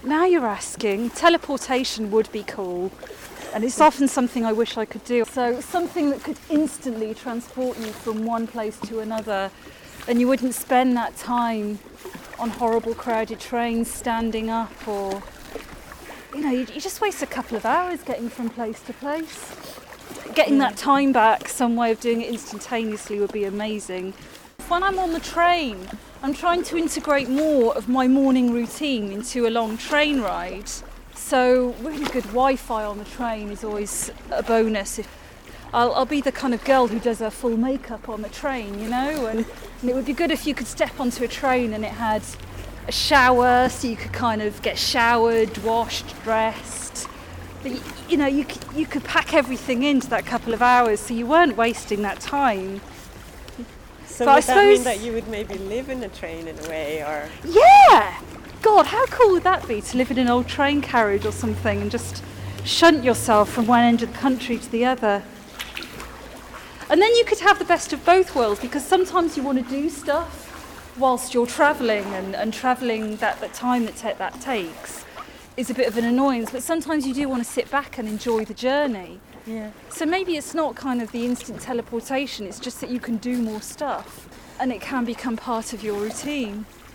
Now you're asking. Teleportation would be cool. And it's often something I wish I could do. So something that could instantly transport you from one place to another, and you wouldn't spend that time on horrible crowded trains standing up, or you just waste a couple of hours getting from place to place. Getting that time back, some way of doing it instantaneously would be amazing. When I'm on the train, I'm trying to integrate more of my morning routine into a long train ride. So really good Wi-Fi on the train is always a bonus. I'll be the kind of girl who does her full makeup on the train, and it would be good if you could step onto a train and it had a shower, so you could kind of get showered, washed, dressed. But, you could pack everything into that couple of hours, so you weren't wasting that time. So would that mean that you would maybe live in a train in a way, or? Yeah! God, how cool would that be, to live in an old train carriage or something and just shunt yourself from one end of the country to the other. And then you could have the best of both worlds, because sometimes you want to do stuff whilst you're travelling, and travelling that time that takes is a bit of an annoyance, but sometimes you do want to sit back and enjoy the journey. Yeah. So maybe it's not kind of the instant teleportation, it's just that you can do more stuff and it can become part of your routine.